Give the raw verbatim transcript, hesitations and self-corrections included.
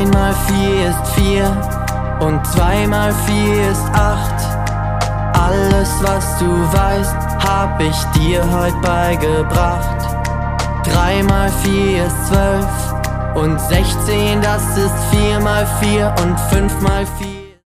Ein mal vier ist vier und zwei mal vier ist acht. Alles, was du weißt, hab ich dir heut beigebracht. Drei mal vier ist zwölf und sechzehn, das ist vier mal vier und fünf mal vier.